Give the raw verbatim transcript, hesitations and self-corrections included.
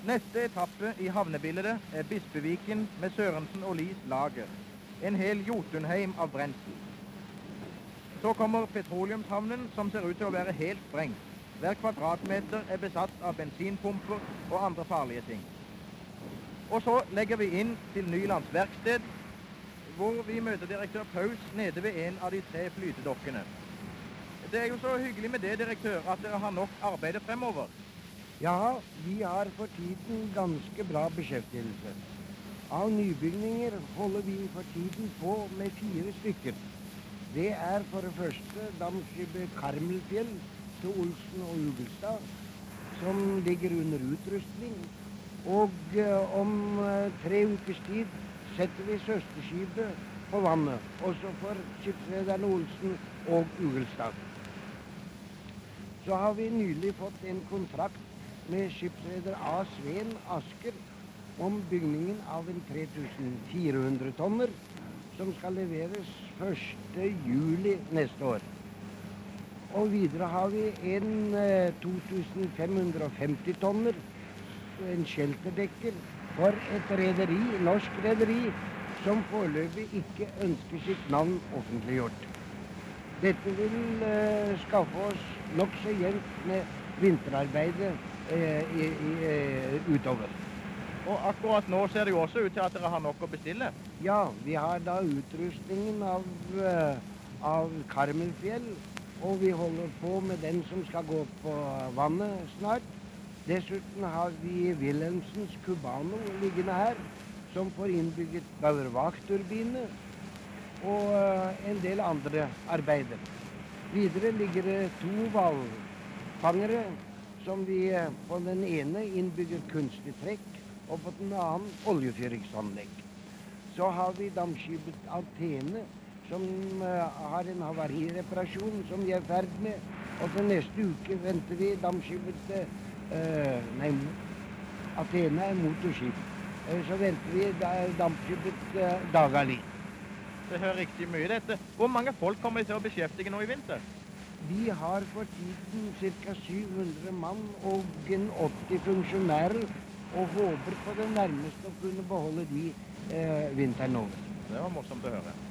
Neste etappe i havnebildet er Bispeviken med Sørensen og Lies lager. En hel Jotunheim av brensel. Så kommer petroleumshavnen, som ser ut til å være helt sprengt. Hver kvadratmeter er besatt av bensinpumper og andre farlige ting. Og så legger vi inn til Nylands verksted, hvor vi møter direktør Paus nede ved en av de tre flytedokkene. Det er jo så hyggelig med det, direktør, at dere har nok arbeid fremover. Ja, vi har for tiden ganske bra beskjeftigelse. Av nybygninger holder vi for tiden på med fire stykker. Det er for det første dampskipet Karmelfjell til Olsen og Ugelstad, som ligger under utrustning. Og eh, om eh, tre ukers tid setter vi søsterskipet på vannet, også for skipsrederne Olsen og Ugelstad. Så har vi nylig fått en kontrakt med skipsreder A. Sveen Asker om bygningen av en tre tusen fire hundre tonner, som skal leveres første juli neste år. Og videre har vi en eh, to tusen fem hundre femti tonner, en shelterdekker for et rederi, norsk rederi, som foreløpig ikke ønsker sitt navn offentliggjort. Dette vil eh, skaffe oss nok så jevnt med vinterarbeidet eh, i, i, eh, utover. Og akkurat nå ser det jo også ut til at dere har nok å bestille. Ja, vi har da utrustningen av, eh, av Karmelfjell, og vi holder på med den som skal gå på vannet snart. Dessuten har vi Wilhelmsens Cubano liggende her, som får innbygget Bauer-Vach-turbine, og uh, en del andre arbeider. Videre ligger det to hvalfangere, som vi uh, på den ene innbygger kunstig trekk, og på den annen oljefyringsanlegg. Så har vi dampskipet Athene, som uh, har en havarireparasjon som vi er i ferd med, og til neste uke venter vi dampskipet uh, nei, Athene er motorskip. Uh, så venter vi da, dampskipet uh, Dagali. Det hører riktig mye dette. Hvor mange folk kommer til å beskjeftige nå i vinter? Vi har for tiden ca. syv hundre mann og en åtti funksjonærer, og håper på det nærmeste å kunne beholde de eh, vinteren over. Det var morsomt å høre.